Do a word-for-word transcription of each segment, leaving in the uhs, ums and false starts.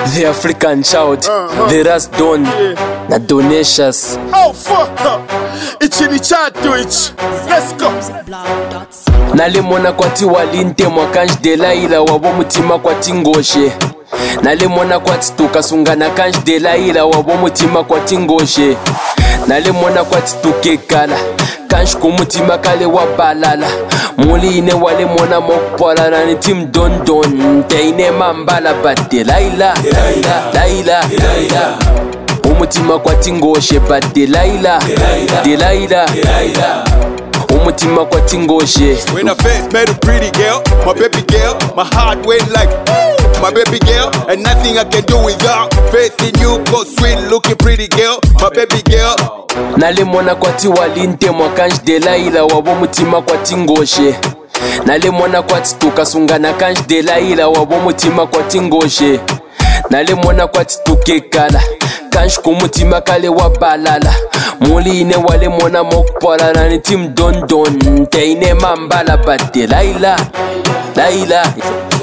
The African child, uh-huh. The Ras Don, yeah. Na Donations. Oh fuck up, ichi ni chatu ichi. Let's go. Nalemona kwati walinte mwakanj delaila wabo mutima kwati ngoshe. Nalemona kwati tukasungana kanj delaila wabo mutima kwati ngoshe. Nalemona kwati tukekala kanj kumutima kale wabalala. Muli ine wale mona mokpola na ni tim don don. Teine mambala but delaila, delaila, delaila, delaila. Umutima kwati ngoshe but delaila, delaila, delaila. Umutima kwa tingoshe. When I first met a pretty girl, my baby girl, my heart went like, my baby girl, and nothing I can do without faith in you. Go sweet looking pretty girl, my baby girl. Nalemona kwa tiwalinte mwakanj delaila wabo mutima kwa tingoshe. Nalemona kwa tukasungana kanj delaila wabo mutima kwa tingoshe. Nalemona kwa tukekala kanj kumutima kale wabalala. Muli ine wale mona mokpola na ni tim don don. Teine mambala but delaila, delaila.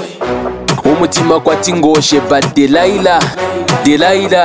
Umutima kwa tingoshe but delaila, delaila.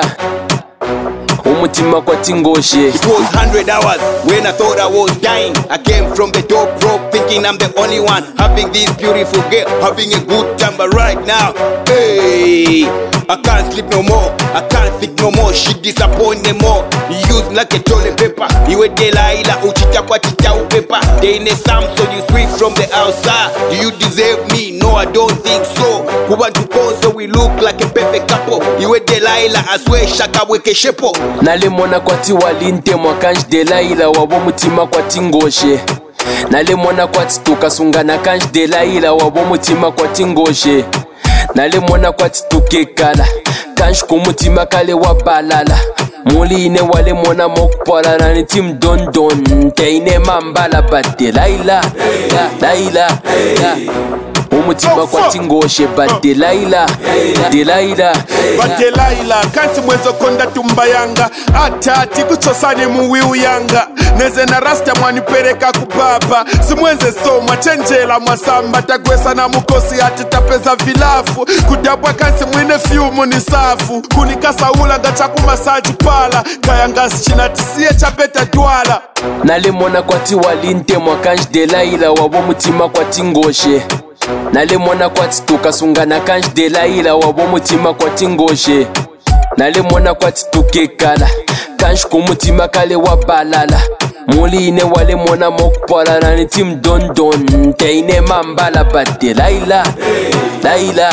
Umutima kwa tingoshe. It was hundred hours when I thought I was dying. I came from the top rope thinking I'm the only one having this beautiful girl, having a good time. But right now, hey, I can't sleep no more, I can't think no more. She disappoint me more. You use like a toilet paper. You a Delilah, uchicha kwa chicha upepa. They in a Samson, you sweep from the outside. Do you deserve me? No, I don't think so. Who want to call so we look like a perfect couple? You a Delilah, I swear shaka weke shepo. Nalemona kwa tiwalinte mwakanj delaila wabo mutima kwa tingoshe. Nalemona kwa tukasungana kanj delaila wabo mutima kwa tingoshe. Nalemona kwa tukekala kanj kumutima kale wabalala. Muli ine wale mona mokpola na ni tim don don. Teine mambala but delaila, delaila, delaila. Umutima kwa tingoshe but delaila, delaila. But delaila kansi mwezo konda tumbayanga. Ata ati kuchosani muwiu yanga. Neze na rasta mwani pereka kupapa. Simweze soma chenjela mwasamba. Tagwesa na mukosi ati tapeza vilafu. Kudabwa kansi mwine fiumu ni safu. Kunikasa ula gacha kumasaji pala. Kayanga sichina tisiye chapeta duala. Nalemona kwa tiwalinte mwakanj delaila wabo mutima kwa tingoshe. Nalemona kwa tukasungana kanj delaila wabo mutima kwa tingoshe. Nalemona kwa tukekala kanj kumutima kale wabalala. Muli ine wale mona mokpola na ni tim don don. Teine mambala but delaila, delaila.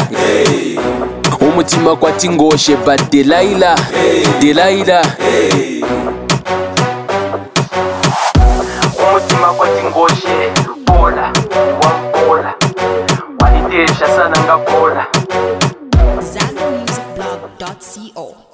Umutima kwa tingoshe but delaila, delaila. Umutima kwa tingoshe bola, wambola. Walidesha sana ngabola. Zanu Music Blog dot co